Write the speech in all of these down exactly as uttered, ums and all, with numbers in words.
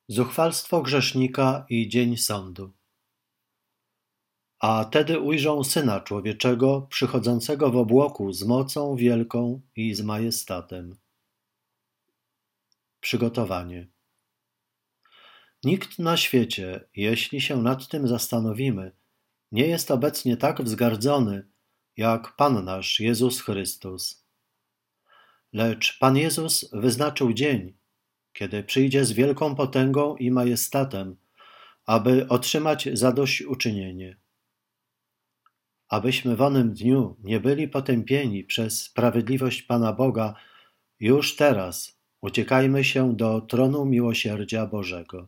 Zuchwalstwo grzesznika i dzień sądu. A tedy ujrzą Syna Człowieczego przychodzącego w obłoku z mocą wielką i z majestatem. Przygotowanie. Nikt na świecie, jeśli się nad tym zastanowimy, nie jest obecnie tak wzgardzony, jak Pan nasz Jezus Chrystus. Lecz Pan Jezus wyznaczył dzień, kiedy przyjdzie z wielką potęgą i majestatem, aby otrzymać zadośćuczynienie. Abyśmy w onym dniu nie byli potępieni przez sprawiedliwość Pana Boga, już teraz uciekajmy się do tronu miłosierdzia Bożego.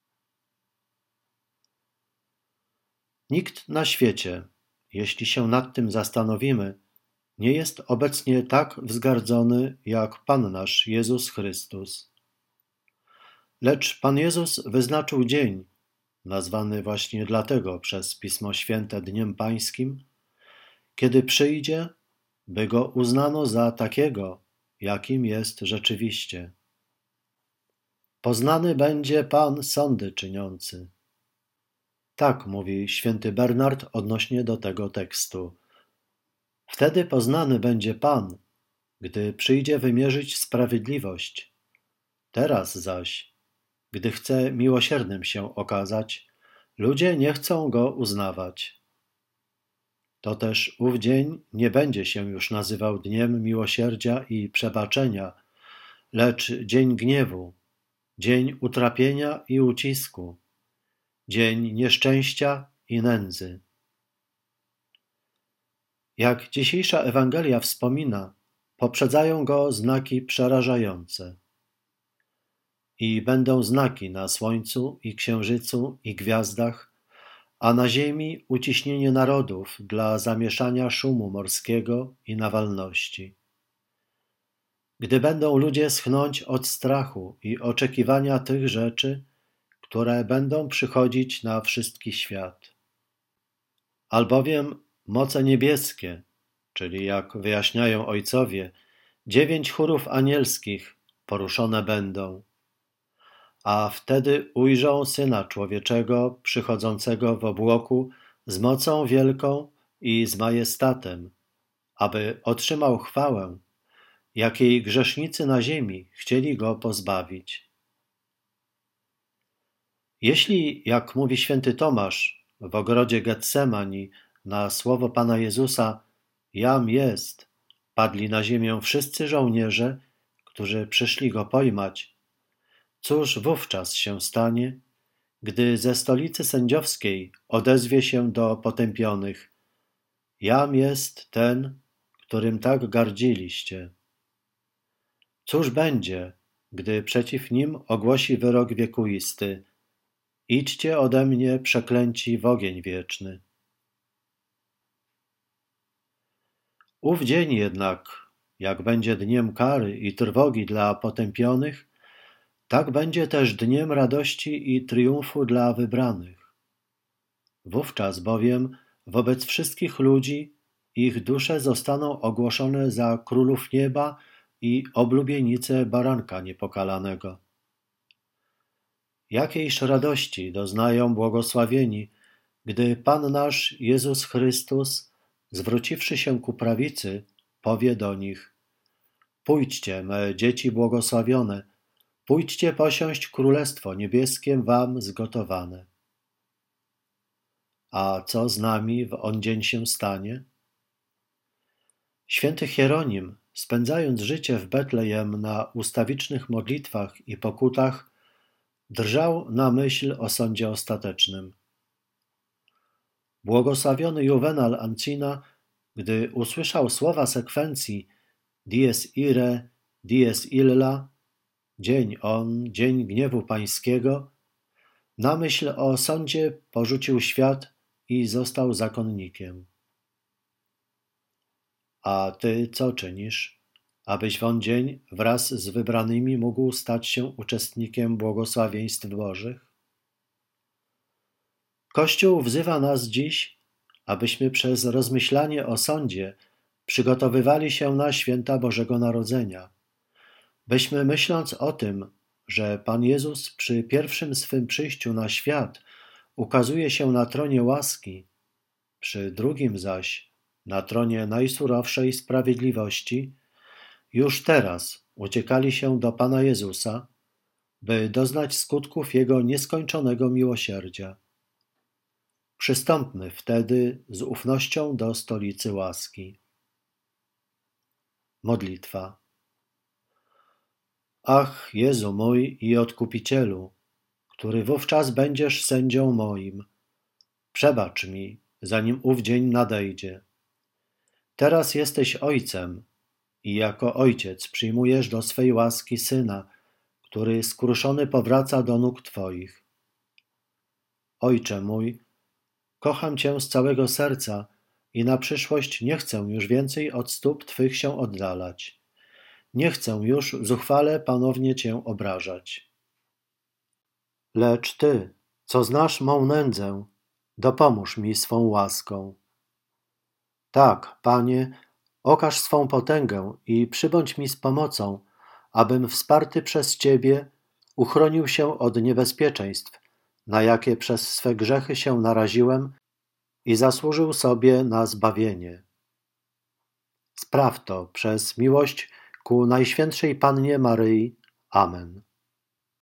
Nikt na świecie, jeśli się nad tym zastanowimy, nie jest obecnie tak wzgardzony jak Pan nasz Jezus Chrystus. Lecz Pan Jezus wyznaczył dzień, nazwany właśnie dlatego przez Pismo Święte Dniem Pańskim, kiedy przyjdzie, by Go uznano za takiego, jakim jest rzeczywiście. Poznany będzie Pan sądy czyniący. Tak mówi święty Bernard odnośnie do tego tekstu. Wtedy poznany będzie Pan, gdy przyjdzie wymierzyć sprawiedliwość. Teraz zaś, gdy chce miłosiernym się okazać, ludzie nie chcą Go uznawać. To też ów dzień nie będzie się już nazywał dniem miłosierdzia i przebaczenia, lecz dzień gniewu, dzień utrapienia i ucisku, dzień nieszczęścia i nędzy. Jak dzisiejsza Ewangelia wspomina, poprzedzają go znaki przerażające. I będą znaki na słońcu i księżycu i gwiazdach, a na ziemi uciśnienie narodów dla zamieszania szumu morskiego i nawalności. Gdy będą ludzie schnąć od strachu i oczekiwania tych rzeczy, które będą przychodzić na wszystki świat. Albowiem moce niebieskie, czyli jak wyjaśniają ojcowie, dziewięć chórów anielskich poruszone będą, a wtedy ujrzą Syna Człowieczego przychodzącego w obłoku z mocą wielką i z majestatem, aby otrzymał chwałę, jakiej grzesznicy na ziemi chcieli Go pozbawić. Jeśli, jak mówi święty Tomasz w ogrodzie Getsemani na słowo Pana Jezusa „Jam jest”, padli na ziemię wszyscy żołnierze, którzy przyszli Go pojmać, cóż wówczas się stanie, gdy ze stolicy sędziowskiej odezwie się do potępionych: „Jam jest ten, którym tak gardziliście”? Cóż będzie, gdy przeciw nim ogłosi wyrok wiekuisty: „Idźcie ode mnie, przeklęci, w ogień wieczny”? Ów dzień jednak, jak będzie dniem kary i trwogi dla potępionych, tak będzie też dniem radości i triumfu dla wybranych. Wówczas bowiem wobec wszystkich ludzi ich dusze zostaną ogłoszone za królów nieba i oblubienice baranka niepokalanego. Jakiejż radości doznają błogosławieni, gdy Pan nasz Jezus Chrystus, zwróciwszy się ku prawicy, powie do nich: „Pójdźcie, me dzieci błogosławione, pójdźcie posiąść królestwo niebieskie wam zgotowane”. A co z nami w on dzień się stanie? Święty Hieronim, spędzając życie w Betlejem na ustawicznych modlitwach i pokutach, drżał na myśl o sądzie ostatecznym. Błogosławiony Juvenal Ancina, gdy usłyszał słowa sekwencji dies irae, dies illa, dzień on, dzień gniewu pańskiego, na myśl o sądzie porzucił świat i został zakonnikiem. A ty co czynisz, abyś w on dzień wraz z wybranymi mógł stać się uczestnikiem błogosławieństw Bożych? Kościół wzywa nas dziś, abyśmy przez rozmyślanie o sądzie przygotowywali się na święta Bożego Narodzenia, byśmy myśląc o tym, że Pan Jezus przy pierwszym swym przyjściu na świat ukazuje się na tronie łaski, przy drugim zaś na tronie najsurowszej sprawiedliwości, już teraz uciekali się do Pana Jezusa, by doznać skutków Jego nieskończonego miłosierdzia. Przystąpmy wtedy z ufnością do stolicy łaski. Modlitwa. Ach, Jezu mój i Odkupicielu, który wówczas będziesz sędzią moim, przebacz mi, zanim ów dzień nadejdzie. Teraz jesteś Ojcem i jako Ojciec przyjmujesz do swej łaski Syna, który skruszony powraca do nóg Twoich. Ojcze mój, kocham Cię z całego serca i na przyszłość nie chcę już więcej od stóp Twych się oddalać. Nie chcę już zuchwale ponownie Cię obrażać. Lecz Ty, co znasz mą nędzę, dopomóż mi swą łaską. Tak, Panie, okaż swą potęgę i przybądź mi z pomocą, abym wsparty przez Ciebie uchronił się od niebezpieczeństw, na jakie przez swe grzechy się naraziłem i zasłużył sobie na zbawienie. Spraw to przez miłość ku Najświętszej Pannie Maryi. Amen.